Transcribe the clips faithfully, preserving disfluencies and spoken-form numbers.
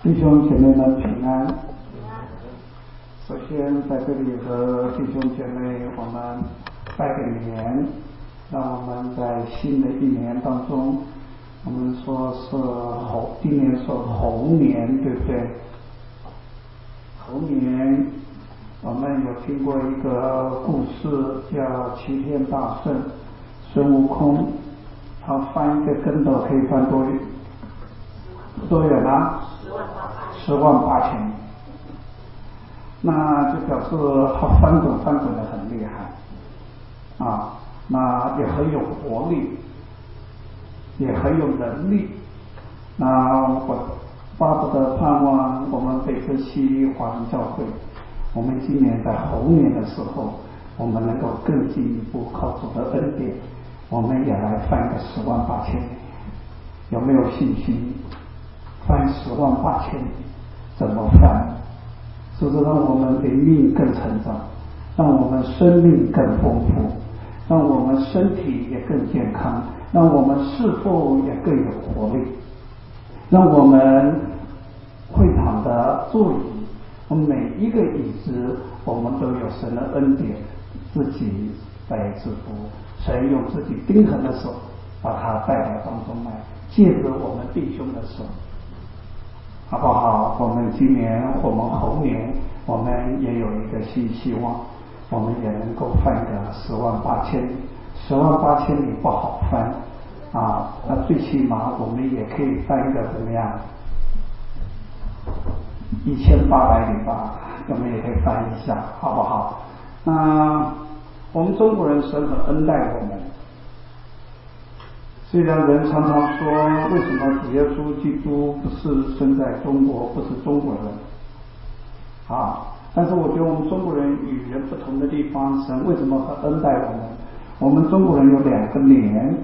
弟兄姐妹们平安。首先在这里和弟兄姐妹我们拜个年，让我们在新的一年当中，我们说是猴，今年是猴年，对不对？猴年我们有听过一个故事，叫齐天大圣孙悟空，他翻一个跟斗可以翻多远？多远啊？十万八千里。那就表示他翻滚翻滚的很厉害啊，那也很有活力，也很有能力。那我巴不得盼望我们北科西华人教会，我们今年在猴年的时候，我们能够更进一步靠主的恩典，我们也来翻个十万八千里。有没有信心？翻十万八千里怎么翻？是不是让我们灵命更成长，让我们生命更丰富，让我们身体也更健康，让我们侍奉也更有活力，让我们会堂的座椅，我们每一个椅子我们都有神的恩典，自己来制服，神用自己钉痕的手把它带到当中来，借着我们弟兄的手，好不好？我们今年我们猴年我们也有一个新希望，我们也能够翻个十万八千里。十万八千里不好翻啊，那最起码我们也可以翻个怎么样？一千八百里吧，我们也可以翻一下，好不好？那我们中国人神很恩待我们。虽然人常常说，为什么主耶稣基督不是生在中国，不是中国人啊？但是我觉得我们中国人与人不同的地方，神为什么很恩待我们？我们中国人有两个年，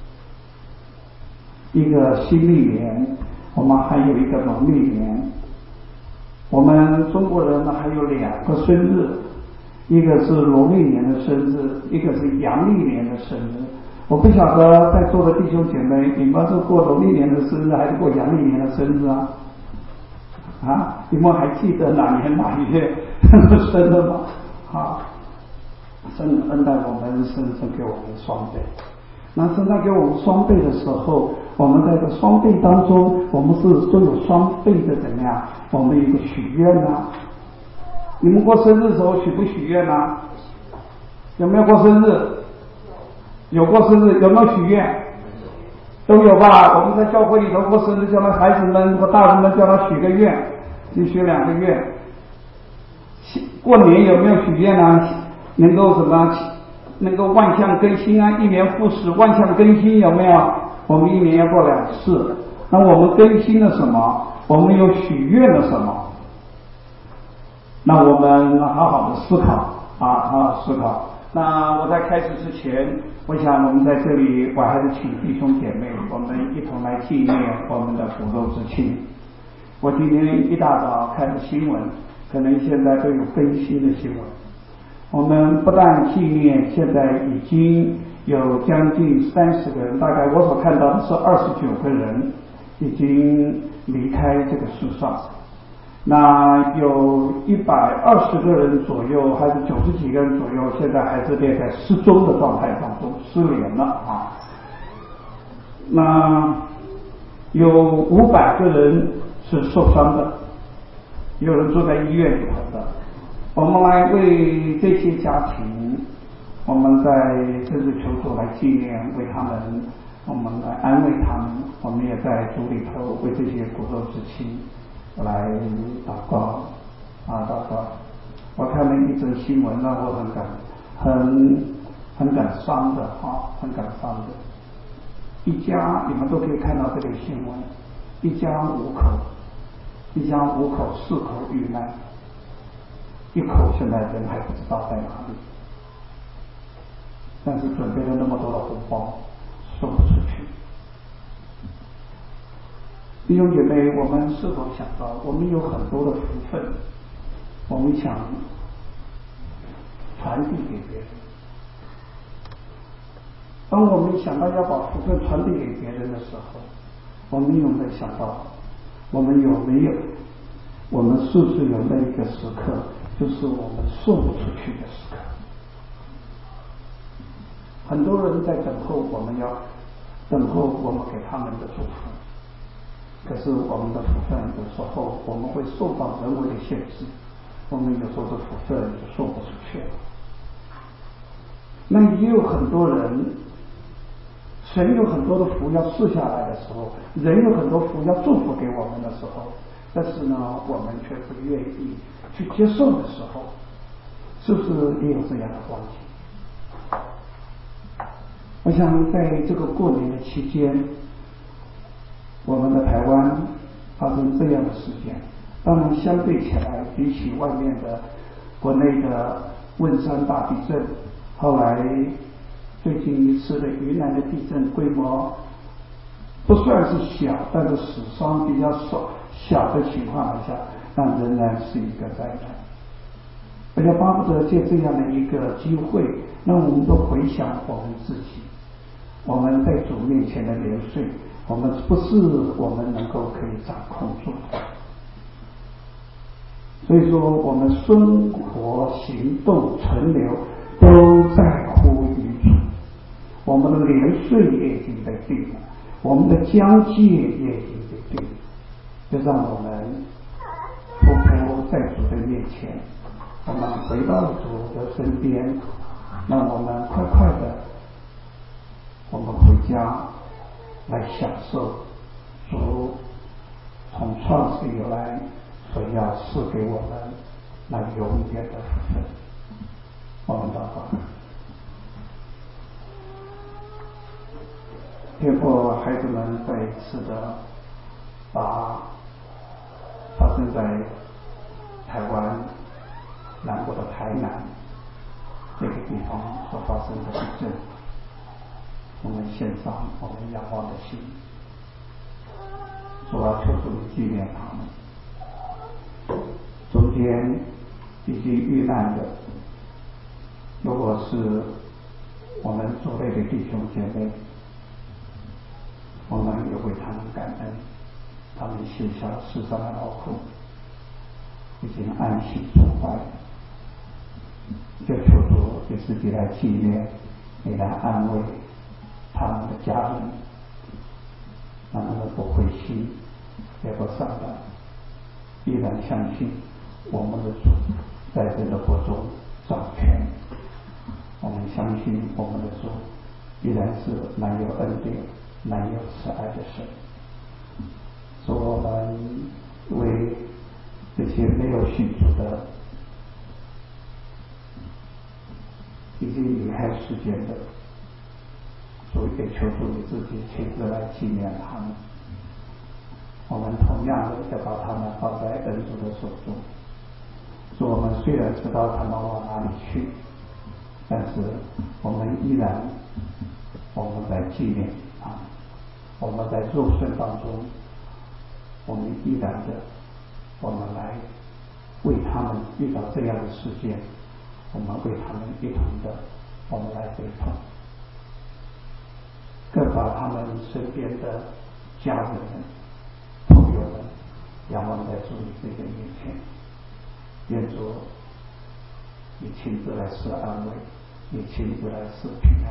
一个新历年，我们还有一个农历年。我们中国人呢还有两个生日，一个是农历年的生日，一个是阳历年的生日。我不晓得在座的弟兄姐妹，你们是过农历年的生日还是过阳历年的生日啊？啊，你们还记得哪年哪月生日吗？啊，神恩待我们，神神给我们双倍。那神在给我们双倍的时候，我们在这双倍当中，我们是都有双倍的怎么样？我们一个许愿啊。你们过生日的时候许不许愿啊？有没有过生日？有过生日，有没有许愿？都有吧。我们在教会里头过生日，叫他孩子们和大人们叫他许个愿，就许两个愿。过年有没有许愿啊？能够什么？能够万象更新啊！一年复始，万象更新有没有？我们一年要过两次。那我们更新了什么？我们有许愿了什么？那我们好好的思考啊，好好思考。那我在开始之前，我想我们在这里，我还是请弟兄姐妹，我们一同来纪念我们的骨肉之亲。我今天一大早看的新闻，可能现在都有更新的新闻。我们不但纪念，现在已经有将近三十个人，大概我所看到的是二十九个人已经离开这个世上。那有一百二十个人左右，还是九十几个人左右，现在还是列在失踪的状态当中，失联了啊。那有五百个人是受伤的，有人住在医院里头的。我们来为这些家庭，我们在这次求主来纪念，为他们，我们来安慰他们。我们也在主里头为这些骨肉之亲来祷告啊，祷告。我看了一则新闻，让我很感很很感伤的啊，很感伤的。一家你们都可以看到这个新闻，一家五口，一家五口四口遇难，一口现在人还不知道在哪里，但是准备了那么多的红包，送不出去。弟兄姐妹，我们是否想到，我们有很多的福分，我们想传递给别人。当我们想到要把福分传递给别人的时候，我们有没有想到， 我们有没有？我们是不是有那一个时刻，就是我们说不出去的时刻？很多人在等候，我们要等候我们给他们的祝福。可是我们的福分有时候我们会受到人为的限制，我们有时候的福分就说不出去了。那也有很多人，神有很多的福要赐下来的时候，人有很多福要祝福给我们的时候，但是呢，我们却不愿意去接受的时候，是不是也有这样的光景？我想在这个过年的期间，我们的台湾发生这样的事件，当然相对起来，比起外面的国内的汶山大地震，后来最近一次的云南的地震规模不算是小，但是死伤比较少小的情况下，那仍然是一个灾难。我要巴不得借这样的一个机会，让我们都回想我们自己，我们在主面前的年岁，我们不是我们能够可以掌控住的。所以说，我们生活、行动、存留都在乎于主。我们的年岁也已经被定了，我们的疆界也已经被定了，就让我们匍匐在主的面前，我们回到主的身边，让我们快快的，我们回家来享受主从创世以来所要赐给我们那永远的福分。我们祷告。天父，孩子们再一次的把发生在台湾南国的台南这个地方所发生的地震，我们献上我们仰望的心，主啊，求主你纪念他们。中间已经遇难的，如果是我们族类的弟兄姐妹，我们也为他们感恩，他们卸下世上的劳苦，已经安息主怀。就求主你自己来纪念，你来安慰他们的家人，让他们不灰心，也不丧胆，依然相信我们的主在这个国中掌权。我们相信我们的主依然是满有恩典、满有慈爱的神。说我们为这些没有信主的、已经离开世界的，主也求主你自己亲自来纪念他们。我们同样的要把他们放在恩主的手中。说我们虽然知道他们往哪里去，但是我们依然我们在纪念他们，我们在肉身当中，我们依然的我们来为他们遇到这样的事件，我们为他们一同的我们来悲痛，更把他们身边的家人们、朋友们仰望在主你这个面前，愿主你亲自来施安慰，你亲自来施平安。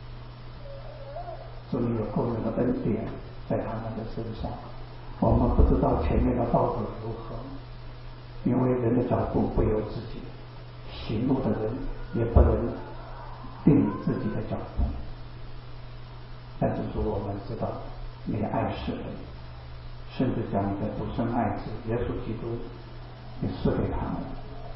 主你有够人的恩典在他们的身上，我们不知道前面的道路如何，因为人的脚步不由自己，行路的人也不能定自己的脚步。但是主，我们知道你爱世人，甚至将你的独生爱子耶稣基督你赐给他们，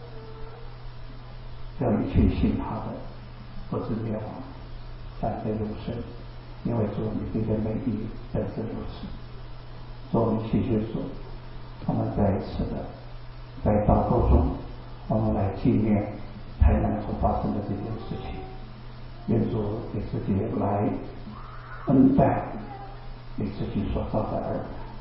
叫一切信他的不至灭亡，反得永生。因为主你这个美意本是如此。主，我们谢谢主，我们再一次的在祷告中，我们来纪念台南所发生的这件事情。愿主你自己来恩待你自己所造的儿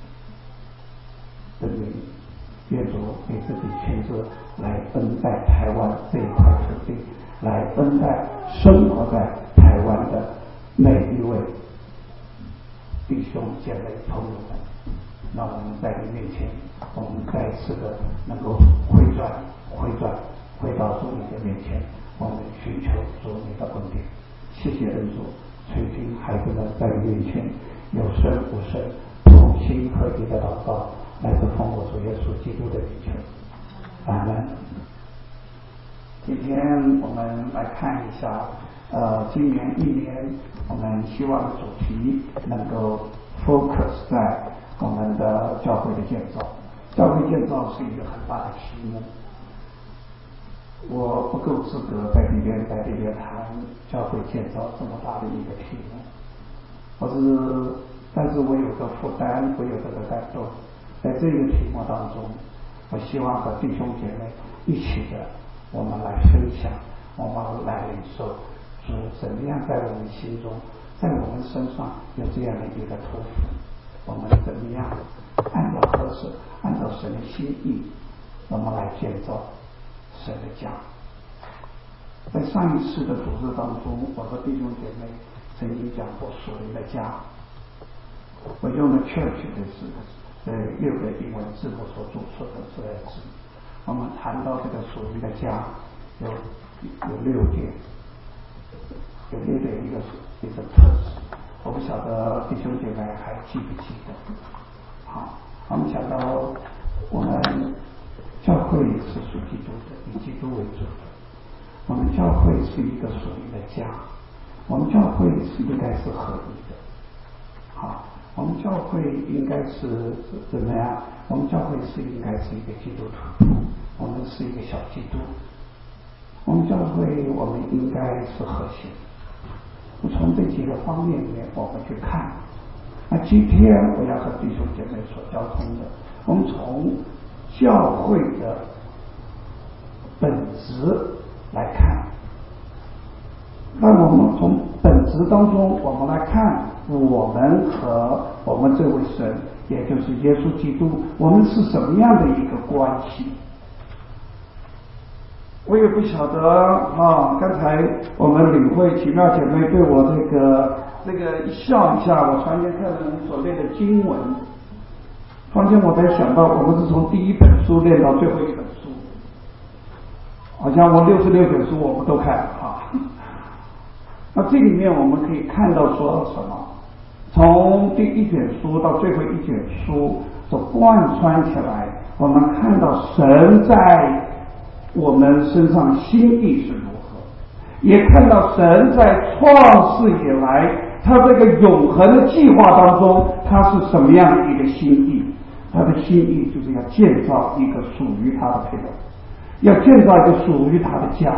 的名，愿主你自己亲自来恩待台湾这一块土地，来恩待生活在台湾的每一位弟兄姐妹朋友们， 那我们在你面前，我们再一次的能够回转回转回到主你的面前，我们寻求主你的恩典。谢谢恩主，垂听孩子们在你面前有声无声同心合一的祷告，来自奉我主耶稣基督的名求，阿门。今天我们来看一下，呃，今年一年我们希望的主题能够 focus 在我们的教会的建造。教会建造是一个很大的题目，我不够资格在里边在里边谈教会建造这么大的一个题目。我是，但是我有个负担，我有这个感动，在这个题目当中，我希望和弟兄姐妹一起的，我们来分享，我们来领受主怎么样在我们心中，在我们身上有这样的一个托付，我们怎么样按照合适，按照神的心意，我们来建造神的家。在上一次的组织当中，我和弟兄姐妹曾经讲过属灵的家，我用的 church 的是呃六个英文字母所注册的这个字。我们谈到这个属灵的家有有六点，有六点一个一个特质，我不晓得弟兄姐妹还记不记得？好，我们讲到我们教会是属基督的，以基督为主的。我们教会是一个属灵的家，我们教会是应该是合一的。好，我们教会应该是怎么样？我们教会是应该是一个基督徒，我们是一个小基督。我们教会我们应该是和谐的。从这几个方面里面我们去看。那今天我要和弟兄姐妹所交通的，我们从教会的本质来看。那我们从本质当中，我们来看我们和我们这位神，也就是耶稣基督，我们是什么样的一个关系？我也不晓得啊。刚才我们领会奇妙姐妹对我这个那个一笑一下，我传前课人所念的经文，发现我才想到，我们是从第一本书念到最后一本书，好像我六十六本书我们都看啊。那这里面我们可以看到说什么？从第一卷书到最后一卷书所贯穿起来，我们看到神在我们身上心意是如何，也看到神在创世以来他这个永恒的计划当中，他是什么样的一个心意。他的心意就是要建造一个属于他的配偶，要建造一个属于他的家，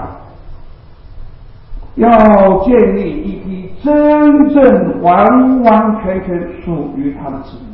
要建立一批真正完完全全属于他的子民。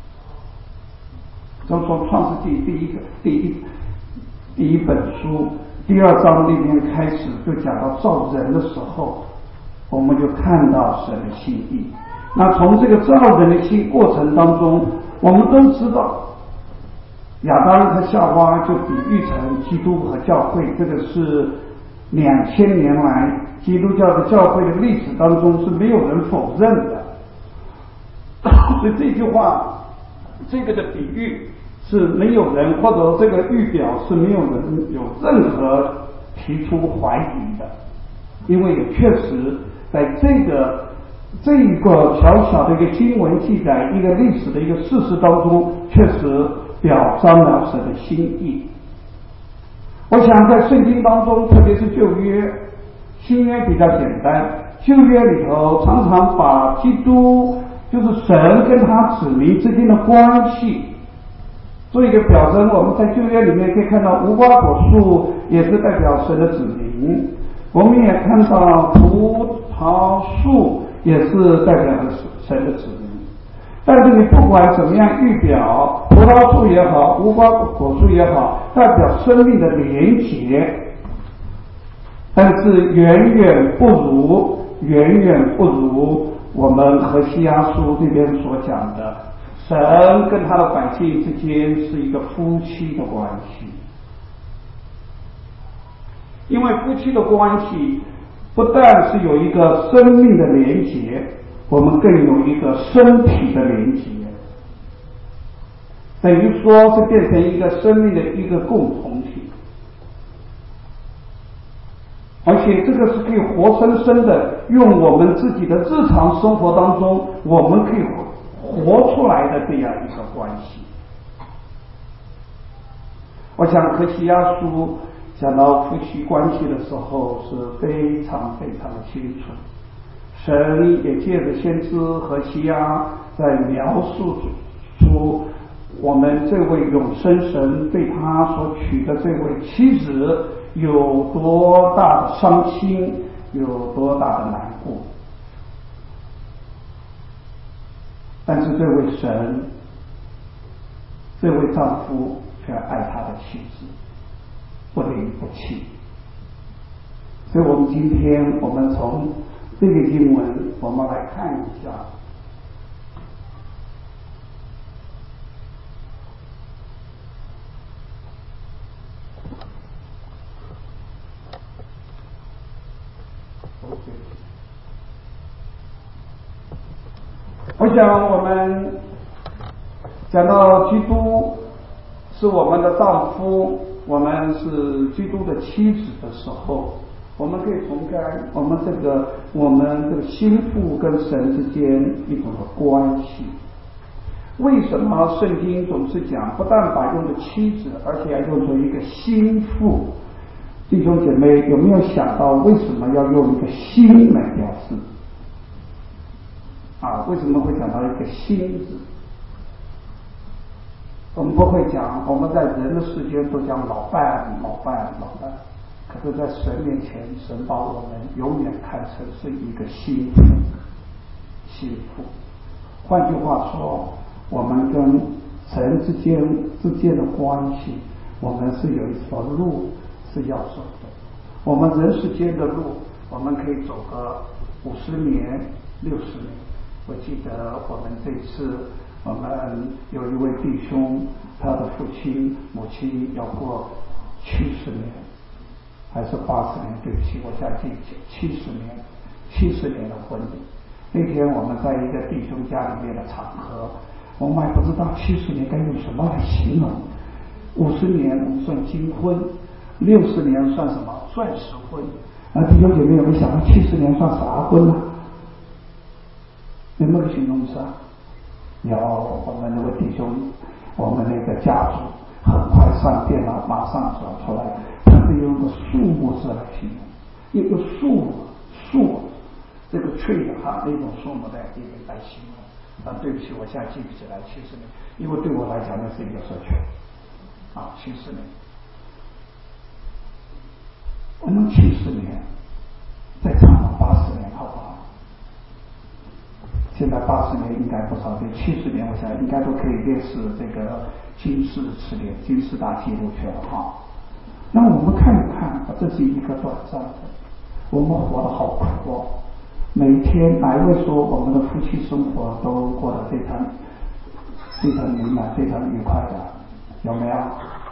从从创世纪第一个第一第一本书第二章里面开始，就讲到造人的时候，我们就看到神的心意。那从这个造人的心过程当中，我们都知道亚当和夏娃就比喻成基督和教会，这个是两千年来基督教的教会的历史当中是没有人否认的。所以这句话，这个的比喻是没有人，或者这个预表是没有人有任何提出怀疑的，因为也确实在这个这一个小小的一个经文记载，一个历史的一个事实当中，确实表彰了神的心意。我想在圣经当中，特别是旧约，新约比较简单，旧约里头常常把基督就是神跟他子民之间的关系做一个表征。我们在旧约里面可以看到无花果树也是代表神的子民，我们也看到葡萄树也是代表着神的子民。但是你不管怎么样预表，葡萄树也好，无花果树也好，代表生命的连结，但是远远不如远远不如我们何西阿书这边所讲的，神跟他的百姓之间是一个夫妻的关系。因为夫妻的关系不但是有一个生命的连结，我们更有一个身体的连结。 等于说是变成一个生命的一个共同体，而且这个是可以活生生的用我们自己的日常生活当中我们可以活出来的这样一个关系。我想何西阿书讲到夫妻关系的时候是非常非常的清楚，神也借着先知何西阿在描述出我们这位永生神对他所娶的这位妻子有多大的伤心，有多大的难过。但是这位神，这位丈夫却爱他的妻子，不离不弃。所以我们今天我们从这个经文我们来看一下，我想我们讲到基督是我们的丈夫，我们是基督的妻子的时候，我们可以从看我们这个我们这个心腹跟神之间一种的关系。为什么圣经总是讲不但把用的妻子，而且要用作一个心腹？弟兄姐妹有没有想到为什么要用一个心来表示？啊，为什么会讲到一个心字？我们不会讲，我们在人的世间都讲老伴、老伴、老伴，可是在神面前，神把我们永远看成是一个心腹，心腹。换句话说，我们跟神之间之间的关系，我们是有一条路是要走的。我们人世间的路，我们可以走个五十年、六十年。我记得我们这次我们有一位弟兄，他的父亲母亲要过七十年还是八十年，对不起，我相信七十年七十年的婚礼。那天我们在一个弟兄家里面的场合，我们还不知道七十年该用什么来形容。五十年我们算金婚，六十年算什么？钻石婚。而弟兄姐妹有没有想到七十年算啥婚呢？有没有个形容词啊？有，我们那位弟兄，我们那个家族很快上电脑马上找出来，他是用个数目字来形容，一个数数这个 tree 哈那种数目的一个来形容。但对不起，我现在记不起来七十年，因为对我来讲那是一个社区啊，七十年。我们七十年，再唱到八十年，好不好？现在八十年应该不少，对，七十年我想应该都可以列示这个金氏词典、金氏大纪录去了哈。那我们看一看，这是一个短暂的，我们活得好苦哦。每一天，哪一位说我们的夫妻生活都过得非常非常美满、非常愉快的？有没有？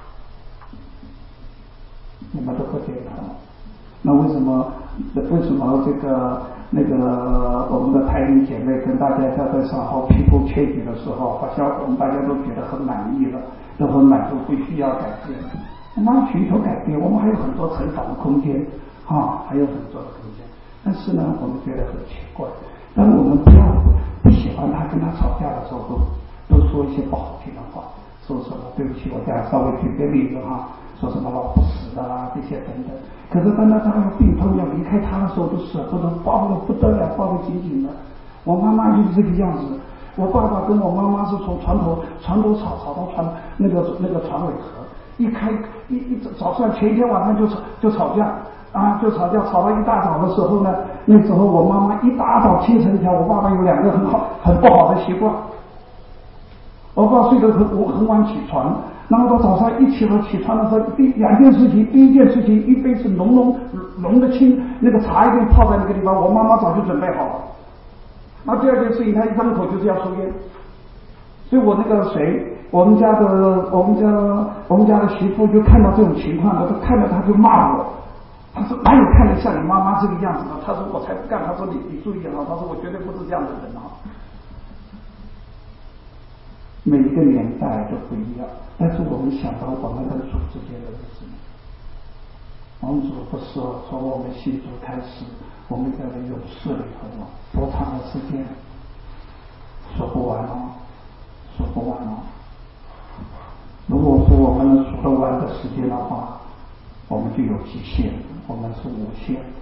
你们都不觉得？那为什么？为什么这个？那个我们的台领姐妹跟大家在在上好 people change 的时候，好像我们大家都觉得很满意了，都很满足，不需要改变。我们要寻求改变，我们还有很多成长的空间啊，还有很多的空间。但是呢，我们觉得很奇怪，当我们不要不喜欢他，跟他吵架的时候，都都说一些不好听的话，说什么对不起，我这样稍微举个例子哈。说什么老不死的啦，这些等等。可是当他他要病痛要离开他的时候，都舍不得，抱得不得了，抱得紧紧的。我妈妈就是这个样子，我爸爸跟我妈妈是从床头床头吵吵到床那个那个床尾和，一开一一早上前一天晚上就吵就吵架啊，就吵架，吵到一大早的时候呢，那时候我妈妈一大早清晨起来，我爸爸有两个很好很不好的习惯，我爸睡得很很晚起床。然后到早上一起来起床的时候，第两件事情，第一件事情，一杯是浓浓浓的清那个茶一定泡在那个地方，我妈妈早就准备好了。那第二件事情，他一张口就是要抽烟，所以我那个谁，我们家的我们家我们家的媳妇就看到这种情况，他看到他就骂我，他说哪有看得像你妈妈这个样子的？他说我才不干，他说你你注意啊，他说我绝对不是这样的人啊。 每一个年代都不一样，但是我们想到我们跟主之间的日子，我们主不是从我们信主开始，我们在这永世里头多长的时间，说不完哦，说不完哦。如果说我们能数得完的时间的话，我们就有极限，我们是无限的。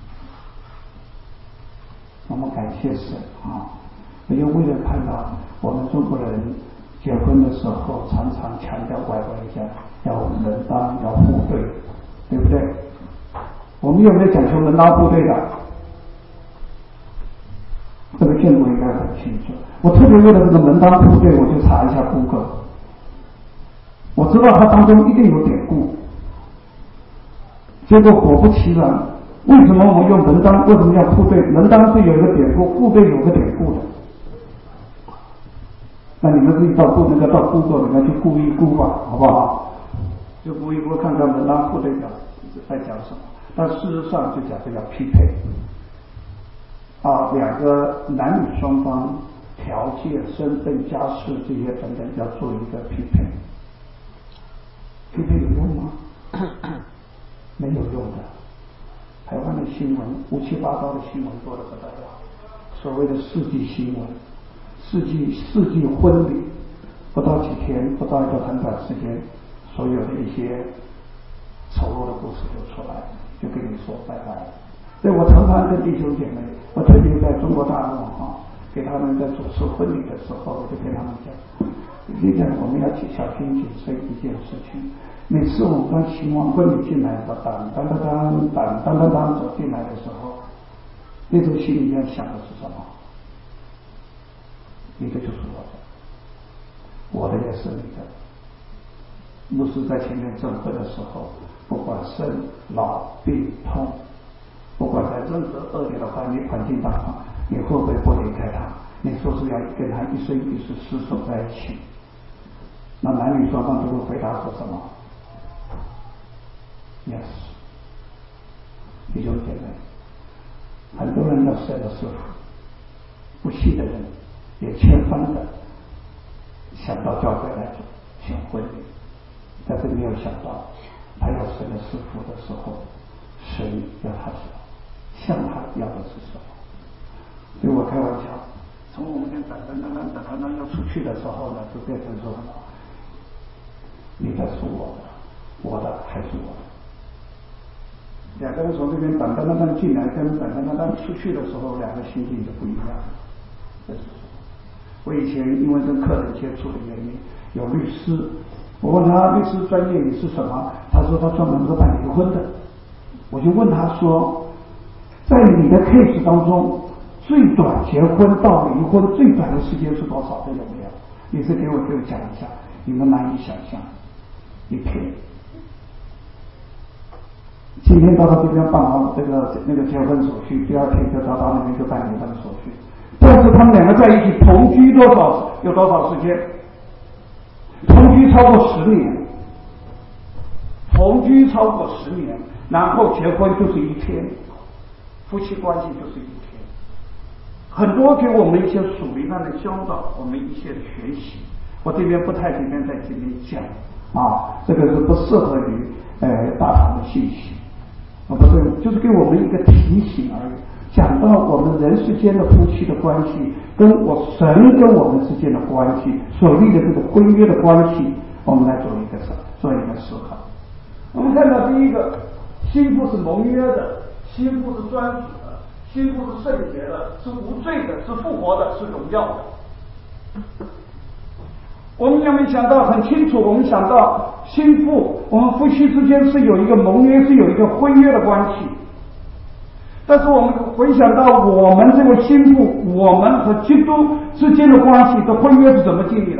我们感谢神啊！因为为了看到我们中国人结婚的时候，常常强调外国人讲要门当要户对，对不对？我们有没有讲求门当户对的？这个建国应该很清楚。我特别为了这个门当户对，我就查一下谷歌，我知道它当中一定有典故。结果果不其然，为什么我们用门当？为什么要户对？门当是有一个典故，户对有个典故的。那你们自己到顾那个到谷歌里面去估一估吧，好不好？就估一估看看门当户对讲在讲什么。但事实上就讲的要匹配啊，两个男女双方条件、身份、家世这些等等要做一个匹配。匹配有用吗？没有用的。台湾的新闻乌七八糟的新闻多得不得了，所谓的世纪新闻、世纪世纪婚礼，不到几天，不到一个很短时间，所有的一些丑陋的故事就出来，就跟你说拜拜。所以我常常跟弟兄姐妹，我特别在中国大陆啊，给他们在主持婚礼的时候，我就跟他们讲，你讲我们要小心谨慎一件事情。每次我们当秦王婚礼进来的当当当当当当当当走进来的时候，那种心里面想的是什么？一个就是我的，我的也是你的。牧师在前面证婚的时候，不管生老病痛，不管在任何恶劣的环境环境当中，你会不会不离开他？你说是要跟他一生一世厮守在一起？那男女双方都会回答说什么？Yes， 弟兄姐妹，很多人要舍了师傅，不信的人也千方的想到教会来行婚礼，但是没有想到，他要舍了师傅的时候，神要他什么，向他要的是什么？所以我开玩笑，从我们跟等等等等等等等要出去的时候呢，就变成说，你的是我的，我的还是我的。两个人从这边等等等等进来，跟等等等等出去的时候，两个心情就不一样。这是我以前因为跟客人接触的原因，有律师，我问他律师专业你是什么？他说他专门是办离婚的。我就问他说，在你的 case 当中，最短结婚到离婚最短的时间是多少？有没有？你是给我给我讲一下，你们难以想象，一天。今天到他这边办完这个那个结婚手续，第二天就到他那边就办离婚手续。但是他们两个在一起同居多少有多少时间？同居超过十年，同居超过十年，然后结婚就是一天，夫妻关系就是一天。很多给我们一些属灵上的教导，我们一些学习。我这边不太今天在这边讲啊，这个是不适合于呃大堂的信息。啊，不对，就是给我们一个提醒而已。讲到我们人世间的夫妻的关系，跟我神跟我们之间的关系，所立的这个婚约的关系，我们来做一个做一个思考。我们看到第一个，心腹是盟约的，心腹是专属的，心腹是圣洁的，是无罪的，是复活的，是荣耀的。我们有没有想到很清楚？我们想到心腹，我们夫妻之间是有一个盟约，是有一个婚约的关系。但是我们回想到我们这位心腹，我们和基督之间的关系的婚约是怎么建立的？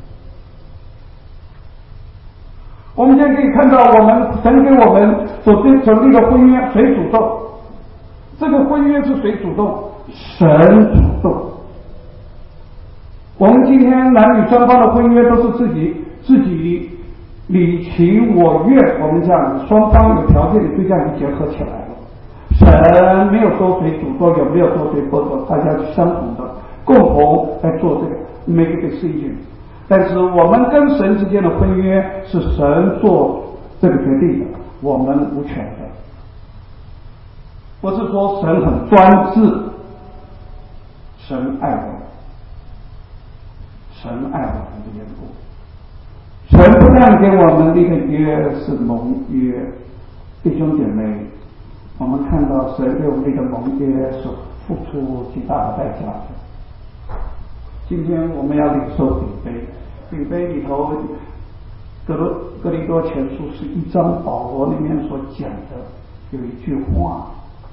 我们现在可以看到，我们神给我们所所立的婚约，谁主动？这个婚约是谁主动？神主动。我们今天男女双方的婚约都是自己自己你情我愿，我们这样子双方有条件的就这样结合起来了。神没有说谁主动，有没有说谁不动，大家是相同的，共同来做这个 make a decision。 但是我们跟神之间的婚约是神做这个决定的，我们无权的。不是说神很专制，神爱我们，神爱我们的缘故。神不但给我们立的约是盟约，弟兄姐妹，我们看到神给我们立的盟约是付出极大的代价的。今天我们要领受饼杯，饼杯里头哥罗哥林多前书是一章保罗里面所讲的有一句话，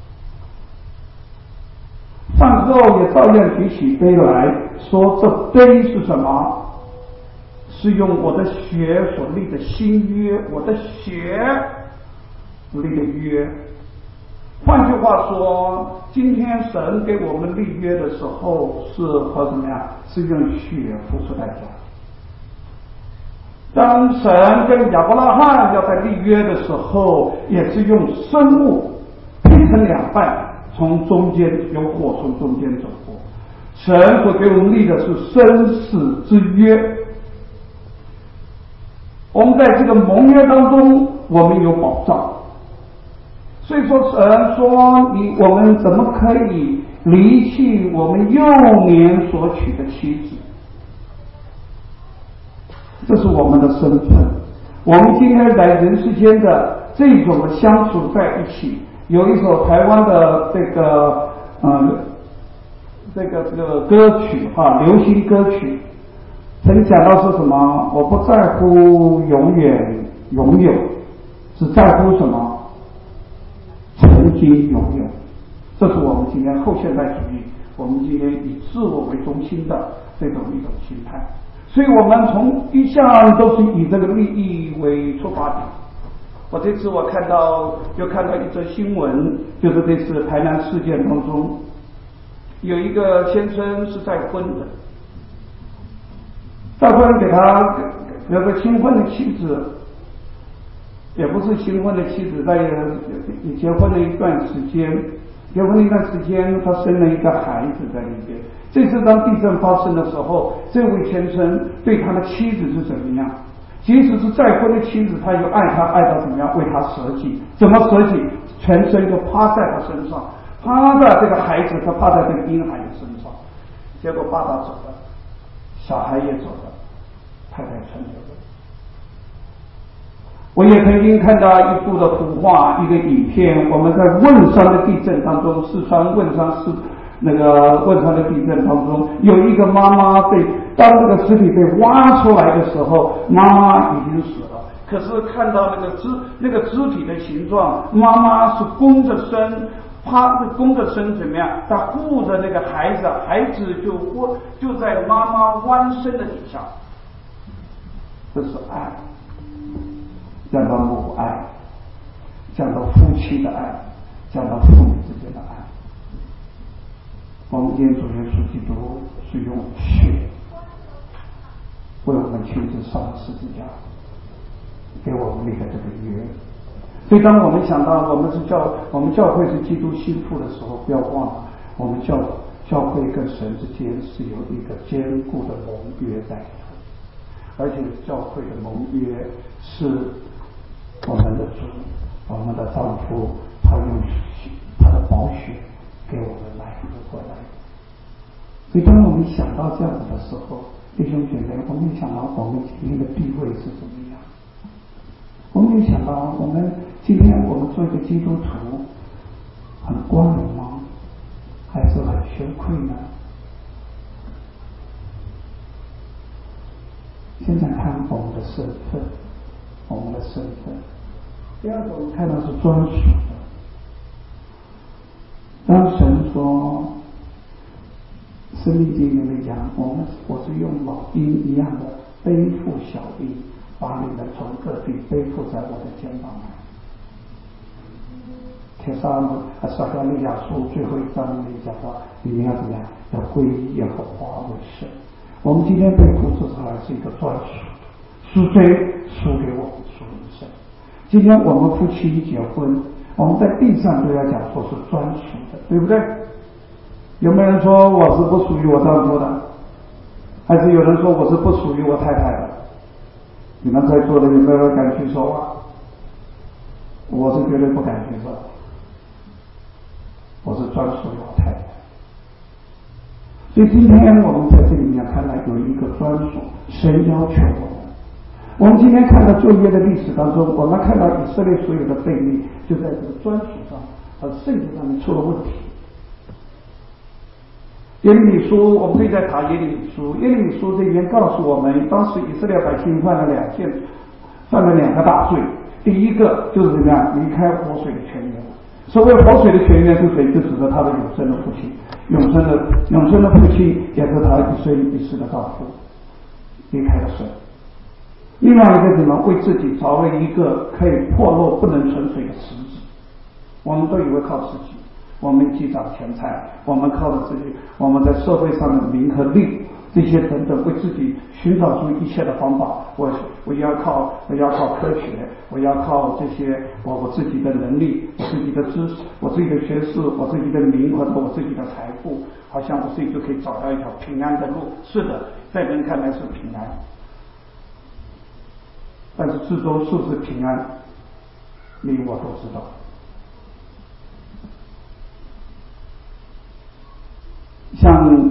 饭后也照样举起杯来说，这杯是什么？是用我的血所立的新约，我的血立的约。换句话说，今天神给我们立约的时候是和怎么样？是用血付出代价。当神跟亚伯拉罕要在立约的时候，也是用生物劈成两半，从中间有火从中间走过。神所给我们立的是生死之约。我们在这个盟约当中，我们有保障。所以说神说你我们怎么可以离弃我们幼年所娶的妻子？这是我们的身份。我们今天在人世间的这种的相处在一起，有一首台湾的这个嗯这个这个歌曲哈，流行歌曲，曾讲到是什么？我不在乎永远拥有，只在乎什么？曾经拥有。这是我们今天后现代主义，我们今天以自我为中心的这种一种心态。所以我们从一向都是以这个利益为出发点。我这次我看到又看到一则新闻，就是这次台南事件当中，有一个先生是再婚的，再婚给他有个新婚的妻子，也不是新婚的妻子，在也结婚了一段时间，结婚了一段时间，他生了一个孩子在里边。这次当地震发生的时候，这位先生对他的妻子是怎么样？即使是再婚的妻子，他又爱他爱到怎么样？为他舍己，怎么舍己？全身就趴在他身上，趴在这个孩子，他趴在这个婴孩的身上。结果爸爸走了，小孩也走了，太太存留了。我也曾经看到一幅的图画，一个影片，我们在汶川的地震当中，四川汶川市那个汶川的地震当中，有一个妈妈被当这个尸体被挖出来的时候，妈妈已经死了，可是看到那个肢那个肢体的形状，妈妈是弓着身，趴弓着身怎么样？她护着那个孩子，孩子就窝就在妈妈弯身的底下，这是爱。讲到母爱，讲到夫妻的爱，讲到父母之间的爱。我们今天主耶稣基督是用血为我们亲自上十字架，给我们立的这个约。所以当我们想到我们是教我们教会是基督心腹的时候，不要忘了我们教教会跟神之间是有一个坚固的盟约在里头，而且教会的盟约是我们的主，我们的丈夫，他用他的宝血给我们来喝过来。所以当我们想到这样子的时候，弟兄姐妹，我们想到我们今天的地位是怎么样？我们也想到我们今天我们做一个基督徒很光荣吗？还是很羞愧呢？现在看我们的身份，我们的身份。第二个，我们看到是专属的。当神说《生命经》里面讲，我们我是用老鹰一样的背负小鹰，把你们从各地背负在我的肩膀上。帖撒罗撒迦利亚书最后一章里面讲到，你们要怎么样？要归耶和华为神。我们今天被呼召出来是一个专属的，是谁属给我们属于神？今天我们夫妻结婚，我们在地上都要讲说是专属的，对不对？有没有人说我是不属于我丈夫的？ 还是有人说我是不属于我太太的？你们在座的有没有人敢举手啊？我是绝对不敢举手，我是专属于我太太。所以今天我们在这里面看来有一个专属，神要求我们。我们今天看到旧约的历史当中，我们看到以色列所有的悖逆，就在这个专属上和圣洁上面出了问题。耶利米书，我们可以在查耶利米书。耶利米书这里面告诉我们，当时以色列百姓犯了两件，犯了两个大罪。第一个就是怎么样，离开活水的泉源。所谓活水的泉源是谁？就指着他的永生的父亲，永生的永生的父亲也是他一生一世的丈夫，离开了水。另外一个怎么为自己找了一个可以破落不能存水的池子？我们都以为靠自己，我们积攒钱财，我们靠着自己，我们在社会上的名和利，这些等等，为自己寻找出一切的方法。我我要靠我要靠科学，我要靠这些我我自己的能力，我自己的知识，我自己的学识，我自己的名或者我自己的财富，好像我自己就可以找到一条平安的路。是的，在人看来是平安，但是最终是不是平安，你我都知道。像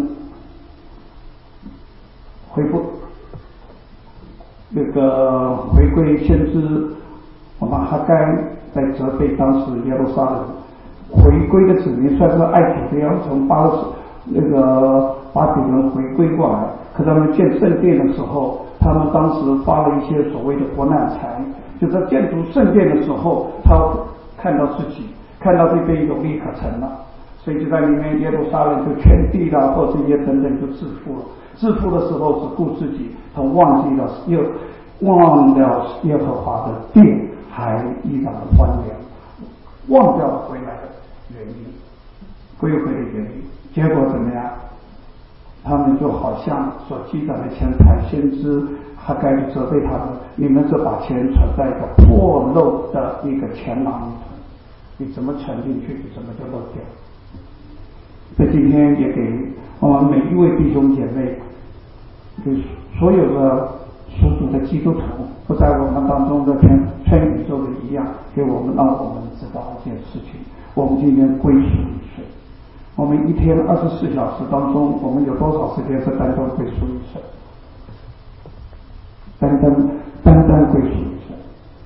回归那个回归先知，我们哈该在责备当时耶路撒冷回归的子民，算是爱主的要从巴勒那个巴比伦回归过来，可他们建圣殿的时候，他们当时发了一些所谓的国难财，就在建筑圣殿的时候，他看到自己看到这边有利可乘了，所以就在里面耶路撒冷就圈地啦，或这些等等就致富了。致富的时候只顾自己，他忘记了又忘了耶和华的殿，还依然荒凉，忘掉了回来的原因，归回的原因。结果怎么样？他们就好像所积攒的钱财，先知哈该就责备他们：你们这把钱存在一个破漏的一个钱囊里头，你怎么存进去，你怎么就漏掉？所以今天也给我们每一位弟兄姐妹，给所有的属主的基督徒，不在我们当中的全全宇宙的一样，给我们让我们知道一件事情：我们今天归属于谁？我们一天二十四小时当中，我们有多少时间是单单归属于神？单单单单归属于神，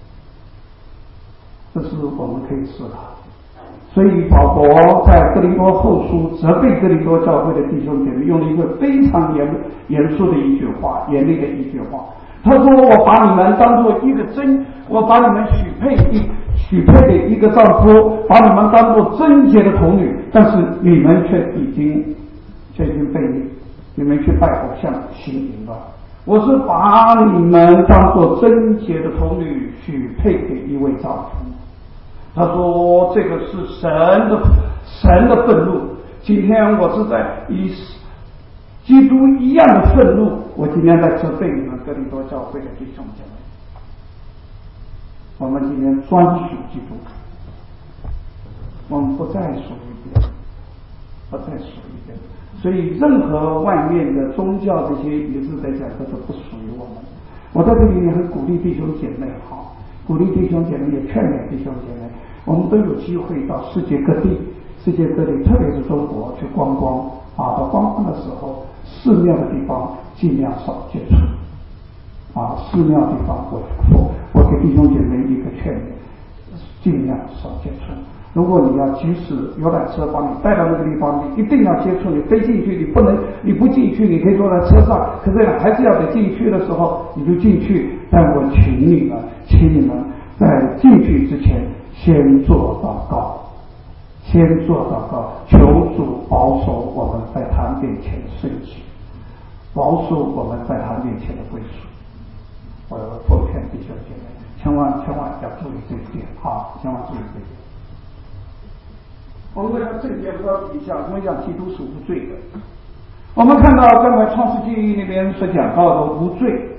这是我们可以思考。所以保罗在哥林多后书责备哥林多教会的弟兄姐妹，用了一个非常严严肃的一句话，严厉的一句话。他说：我把你们当作一个贞，我把你们许配一许配给一个丈夫，把你们当作贞洁的童女，但是你们却已经却已经被你你们去拜偶像行淫了。我是把你们当作贞洁的童女许配给一位丈夫。他说这个是神的神的愤怒。今天我是在以基督一样的愤怒，我今天在责备你们哥林多教会的弟兄姐妹。我们今天专属基督，我们不再属于别人，不再属于别人。所以任何外面的宗教这些仪式来讲，这都不属于我们。我在这里也很鼓励弟兄姐妹，好，鼓励弟兄姐妹，也劝勉弟兄姐妹，我们都有机会到世界各地，世界各地，特别是中国去观光啊。到观光的时候，寺庙的地方尽量少接触啊。寺庙地方我我我给弟兄姐妹一个劝勉，尽量少接触。如果你要即使游览车把你带到那个地方，你一定要接触，你非进去，你不能，你不进去，你可以坐在车上，可是还是要得进去的时候你就进去。但我请你们，请你们在进去之前先做祷告，先做祷告，求主保守我们在他面前的圣洁，保守我们在他面前的归属。我奉劝弟兄姐妹，千万千万要注意这一点啊，千万注意这一点。我们要正确标记一下，我们讲基督是无罪的。我们看到刚才创世纪那边所讲到的无罪，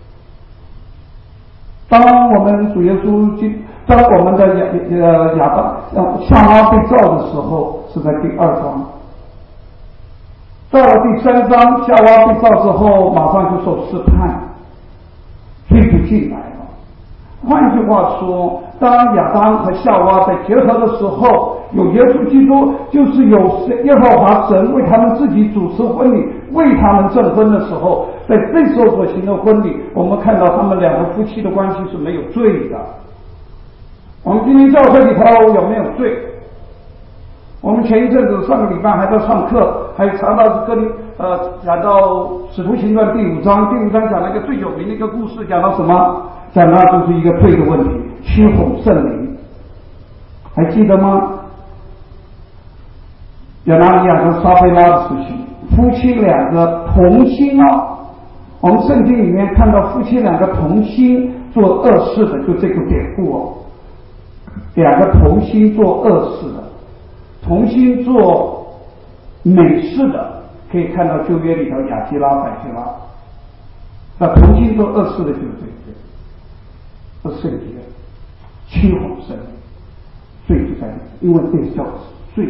当我们主耶稣当我们的亚呃亚当夏娃被造的时候，是在第二章。 到了第三章，夏娃被造之后，马上就受试探，罪就进来了。换句话说，当亚当和夏娃在结合的时候，有耶稣基督，就是有耶和华神为他们自己主持婚礼，为他们证婚的时候，在这时候所行的婚礼，我们看到他们两个夫妻的关系是没有罪的。我们今天教会里头有没有罪？我们前一阵子上个礼拜还在上课，还查到这里呃讲到使徒行传第五章，第五章讲了一个最有名的一个故事，讲到什么？讲到就是一个罪的问题，欺哄圣灵，还记得吗？亚拿尼亚跟撒非拉的事情，夫妻两个同心啊。我们圣经里面看到夫妻两个同心做恶事的，就这个典故哦。两个同心做恶事的，同心做美事的，可以看到旧约里头亚基拉、百基拉。那同心做恶事的就是这个，不圣洁，欺哄圣灵，罪就在这里，因为这叫罪。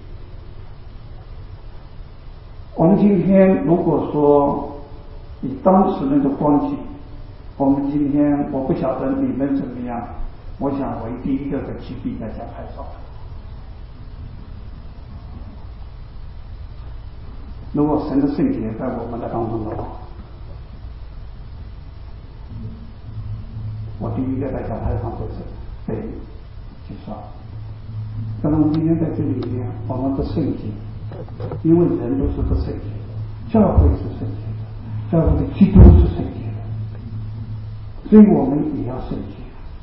我们今天如果说以当时那个光景，我们今天我不晓得你们怎么样，我想我第一个在基地在家拍照。如果神的圣洁在我们的当中的话，我第一个在家拍照就是被去刷。那么今天在这里面，我们不圣洁，因为人都是不圣洁的，教会是圣洁的，教会的基督是圣洁的，所以我们也要圣洁。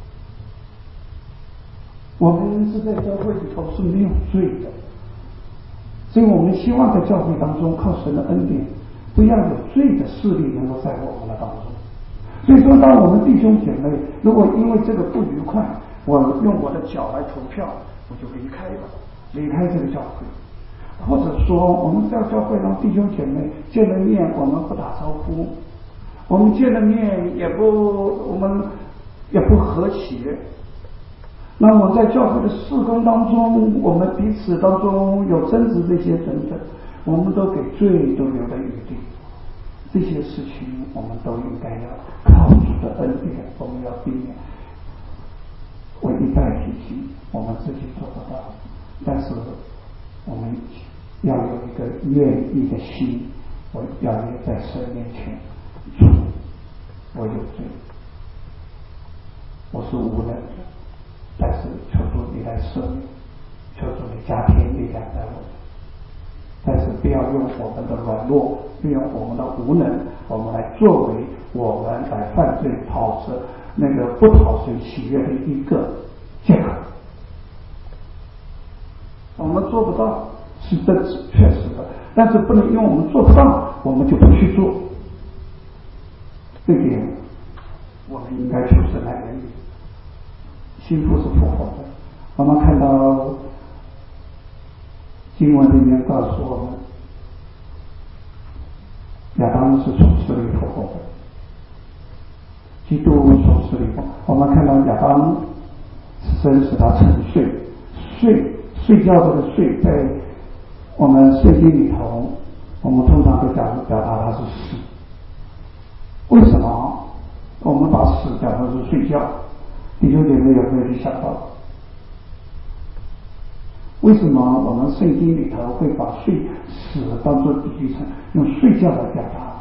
我们是在教会里头是没有罪的，所以我们希望在教会当中靠神的恩典，不要有罪的势力能够在我们的当中。所以说，当我们弟兄姐妹如果因为这个不愉快，我用我的脚来投票，我就离开了，离开这个教会。或者说，我们在教会让弟兄姐妹见了面，我们不打招呼，我们见了面也不，我们也不和谐。那么在教会的事工当中，我们彼此当中有争执这些等等，我们都给罪都留了余地。这些事情我们都应该要靠主的恩典，我们要避免为一代体系，我们自己做不到，但是我们要有一个愿意的心，我要在神面前主，我有罪，我是无能的，但是求主你来赦免，求主你加添力量在我，但是不要用我们的软弱，不用我们的无能，我们来作为我们来犯罪讨神那个不讨神喜悦的一个借口。我们做不到是真实确实的，但是不能因为我们做不到，我们就不去做。这点我们应该求神来怜悯。心腹是复活的，我们看到经文里面告诉我们，亚当是从死里复活的，基督从死里复活。我们看到亚当神使他沉睡，睡睡觉这个睡，在我们圣经里头，我们通常都讲表达它是死。为什么我们把死讲成是睡觉？弟兄姐妹有没有去想到？为什么我们圣经里头会把睡死当作比喻成用睡觉来表达？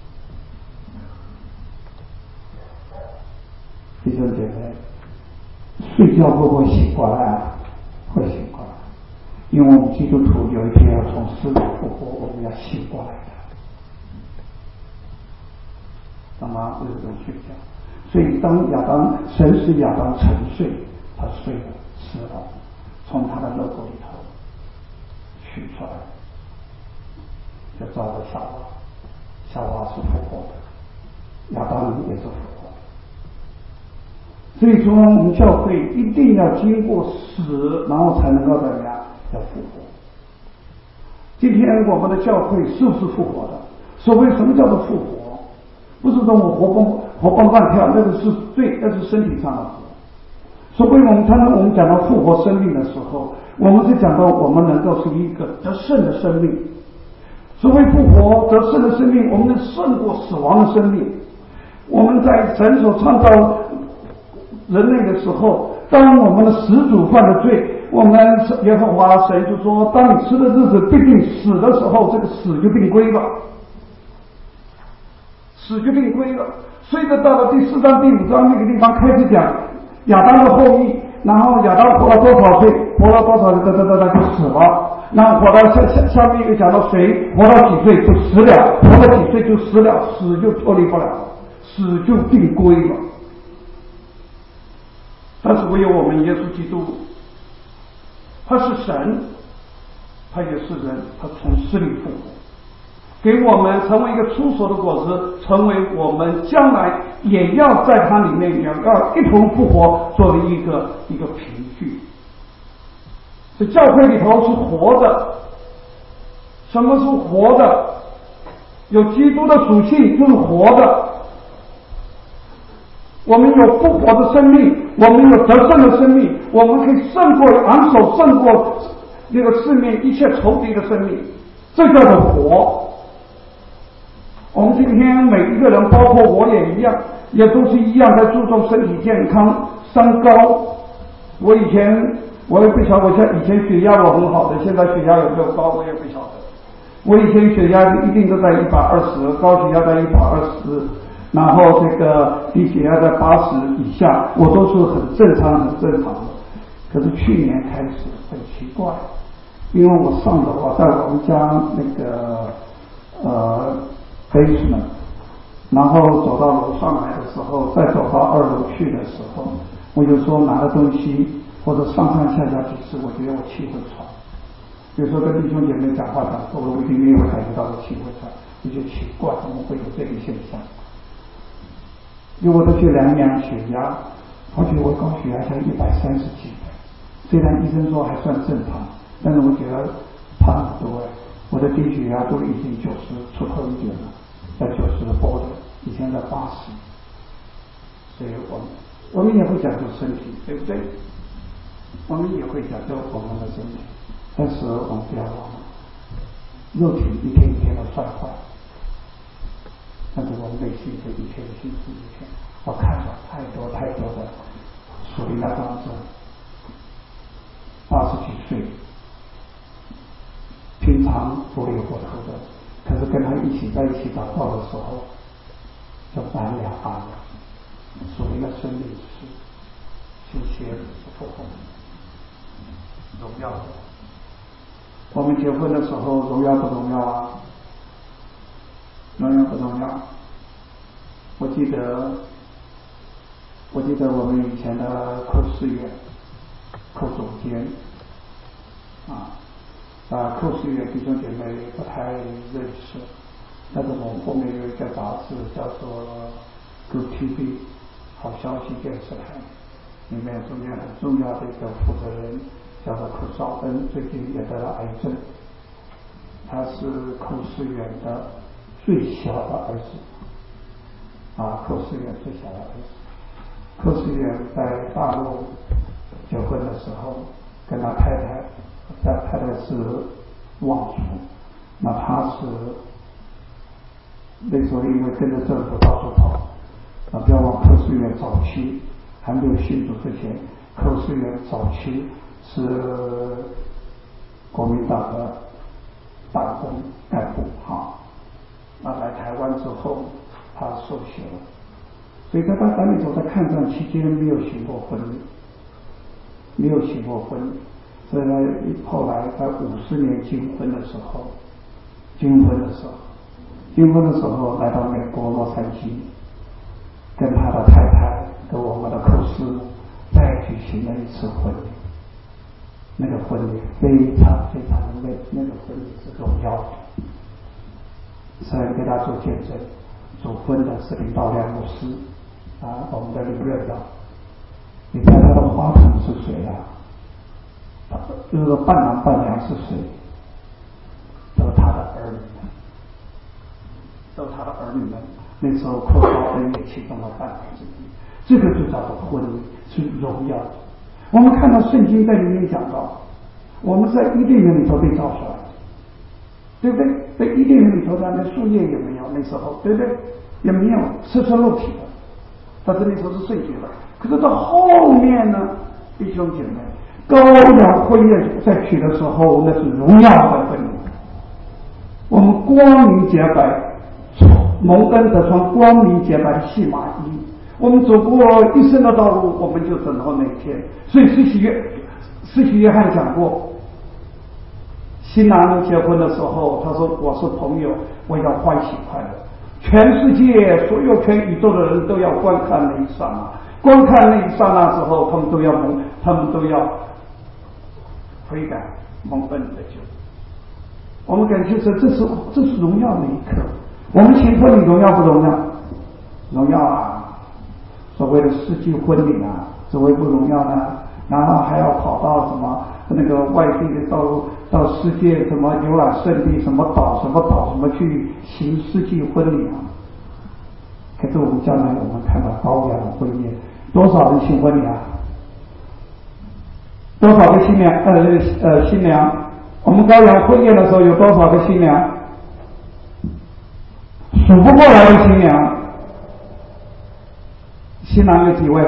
弟兄姐妹，睡觉会不会醒过来？会醒过来，因为我们基督徒有一天要从死里复活，我们要醒过来的。那么为什么睡觉？所以当亚当神使亚当沉睡，他睡了死了，从他的肋骨里头取出来，就造了夏娃。夏娃是复活的，亚当也是复活的。所以说我们教会一定要经过死，然后才能够怎么样要复活。今天我们的教会是不是复活的？所谓什么叫做复活，不是说我活蹦活蹦乱跳，那个是罪，那是身体上的活。所以我们常常我们讲到复活生命的时候，我们是讲到我们能够是一个得胜的生命。 所谓复活得胜的生命，我们能胜过死亡的生命。我们在神所创造人类的时候，当我们的始祖犯了罪，我们耶和华神就说，当你吃的日子必定死的时候，这个死就定归了，死就定归了。随着到了第四章第五章那个地方开始讲亚当的后裔，然后亚当活了多少岁，活了多少岁，哒哒哒哒就死了。然后活到下下下面又讲到谁活到几岁就死了，活到几岁就死了，死就脱离不了，死就定归了。但是唯有我们耶稣基督，他是神，他也是人，他从死里复活，给我们成为一个出熟的果子，成为我们将来也要在它里面也要一同复活，作为一个一个凭据。这教会里头是活的。什么是活的？有基督的属性就是活的。我们有复活的生命，我们有得胜的生命，我们可以胜过昂首，胜过那个世面一切仇敌的生命，这叫做活。我们今天每一个人，包括我也一样，也都是一样在注重身体健康、三高。我以前我也不晓得，我像以前血压我很好的，现在血压有没有高我也不晓得。我以前血压一定都在一百二十，高血压在一百二十，然后这个低血压在八十以下，我都是很正常很正常的。可是去年开始很奇怪，因为我上楼啊，在我们家那个呃 basement， 然后走到楼上来的时候，再走到二楼去的时候，我有时候拿了东西或者上上下下几次，我觉得我气会喘。有时候跟弟兄姐妹讲话讲多了，我一定没有感觉到我气会喘，我就奇怪怎么会有这个现象。如果都去量量血压，发觉我高血压才一百三十几，虽然医生说还算正常，但是我觉得差很多哎。我的低血压都已经九十出头一点了，在九十的波的，以前在八十。所以我们我们也会讲究身体，对不对？我们也会讲究我们的身体，但是我们不要忘了，肉体一天一天的衰坏，但是我们内心是一天的心思一天。我看到太多太多的属灵的当中，八十几岁，平常活里活头的，可是跟他一起在一起祷告的时候，就满了阿了。属灵的生命是新鲜是复活荣耀的。我们结婚的时候荣耀不荣耀啊？荣耀不荣耀？我记得我记得我们以前的寇世远寇总监啊啊寇世远弟兄姐妹不太认识，但是我们后面有一个杂志叫做 Good T V 好消息电视台，里面中间很重要的一个负责人叫做寇绍恩，最近也得了癌症。他是寇世远的最小的儿子啊，寇世远最小的儿子。寇世远在大陆结婚的时候，跟他太太，他太太是望族，那他是那时候因为跟着政府到处跑。啊，不要忘，寇世远早期还没有信主之前，寇世远早期是国民党的党工干部哈。那来台湾之后，他受洗了，所以在他在那时候在抗战期间没有行过婚礼，没有行过婚礼。所以呢，后来在五十年金婚的时候，金婚的时候，金婚的时候来到美国洛杉矶。跟他的太太跟我们的寇师再举行了一次婚礼，那个婚礼非常非常的美，那个婚礼是荣耀的。神给他做见证，主婚的是林道亮牧师啊，我们的林院长。你猜他的花童是谁啊？就是说伴郎伴娘是谁？都是他的儿女们，都是他的儿女们。那时候寇绍恩也其中的伴郎之一，这个就叫做婚礼，是荣耀的。我们看到圣经在里面讲到，我们在伊甸园里头被造出来， 对不对？在伊甸园里头，那树叶也没有，那时候对不对？也没有赤身露体的，但是那时候是圣洁的。可是到后面呢，弟兄姐妹，羔羊婚宴在取的时候，那是荣耀的婚礼。我们光明洁白，蒙恩的穿光明洁白的细麻衣。我们走过一生的道路，我们就等候那一天。所以施洗约施洗约翰讲过，新郎结婚的时候，他说：“我是朋友，我要欢喜快乐。全世界所有全宇宙的人都要观看那一刹那，观看那一刹那之后，他们都要蒙，他们都要悔改蒙恩的救。我们感谢神，这是这是荣耀的一刻。我们行婚礼荣耀不荣耀？荣耀啊！所谓的世纪婚礼啊，所谓不荣耀呢？然后还要跑到什么那个外地的到到世界什么游览胜地什么岛什么岛什么去行世纪婚礼啊。可是我们将来我们看到羔羊的婚宴，多少人行婚礼啊？多少个新娘呃呃新娘？我们羔羊婚宴的时候有多少个新娘？数不过来的新娘。新郎有几位？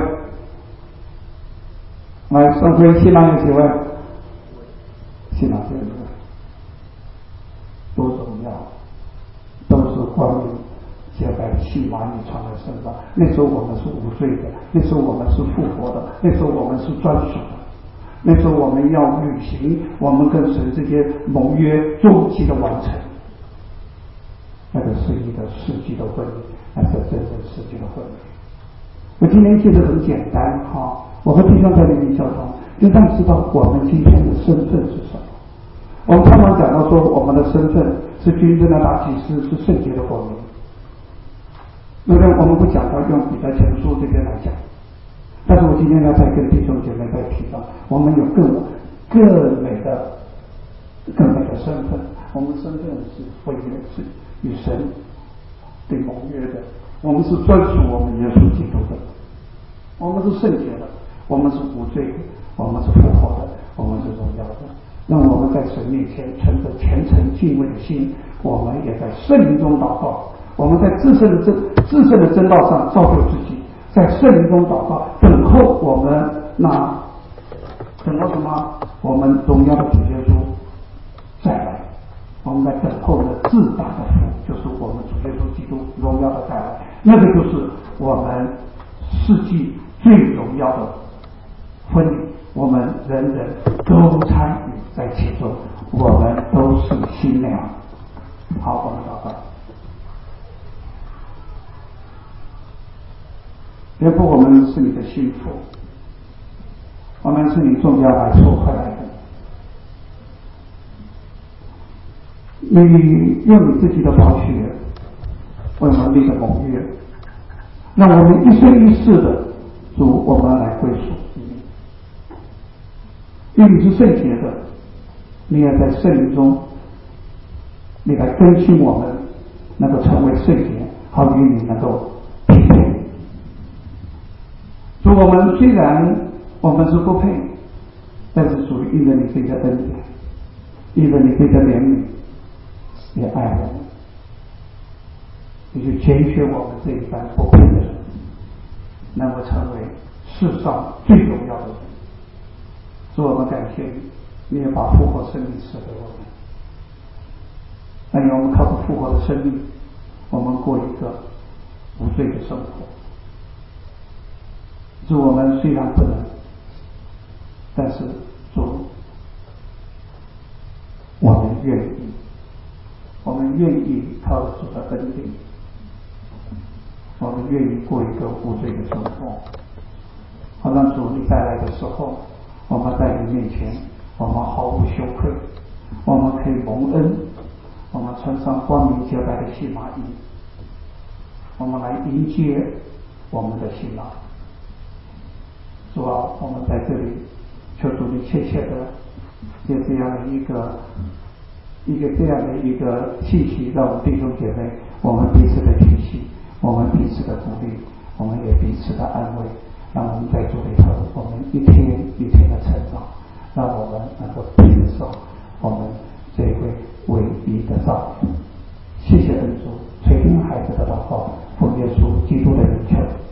来，圣辉，新郎有几位？新郎有几位？都是荣耀，都是光明洁白的细麻衣穿在身上。那时候我们是无罪的，那时候我们是复活的，那时候我们是专属的，那时候我们要履行我们跟神之间盟约终极的完成。那个是一个世纪的婚礼，那是真正世纪的婚礼。我今天记得很简单哈，我和弟兄在里面交通，就让知道我们今天的身份是什么。我们常常讲到说，我们的身份是军政的大祭司，是圣洁的国民。那么我们不讲到用彼得前书这边来讲，但是我今天要再跟弟兄姐妹再提到，我们有更更美的、更美的身份。我们身份是婚约，是与神对盟约的。我们是专属我们耶稣基督的，我们是圣洁的，我们是无罪的，我们是复活的，我们是荣耀的。让我们在神面前存着虔诚敬畏的心，我们也在圣灵中祷告。我们在自身的真自身的真道上造就自己，在圣灵中祷告，等候我们那等候什么？我们荣耀的主耶稣再来。我们在等候的至大的福，就是我们主耶稣基督荣耀的再来，那个就是我们世纪最荣耀的婚礼，我们人人都参与在其中，我们都是新娘。好，我们祷告。别不，我们是你的幸福，我们是你重要来赎回来的。你用你自己的宝血为我们立的盟约，让我们一生一世的主，我们来归属于你。因为你是圣洁的，你也在圣灵中，你来更新我们，能够成为圣洁，好与你能够匹配。主，我们虽然我们是不配，但是主因着你自己的恩典，因着你自己的怜悯，也爱我们，你就拣选我们这一般不配的人，能够成为世上最荣耀的人。所以我们感谢你，你也把复活生命赐给我们。但愿我们靠着复活的生命，我们过一个无罪的生活。主，我们虽然不能，但是主，我们愿意。我们愿意靠着主的恩典，我们愿意过一个无罪的生活。好让主你再来的时候，我们在你面前，我们毫无羞愧，我们可以蒙恩，我们穿上光明洁白的细麻衣，我们来迎接我们的新郎。主啊，我们在这里求主你切切的借这样的一个一个这样的一个信息，让我们弟兄姐妹，我们彼此的体系，我们彼此的鼓励，我们也彼此的安慰，让我们在主里头，我们一天一天的成长，让我们能够接受我们这位唯一的造福。谢谢恩主垂听孩子的祷告，奉耶稣基督的名求。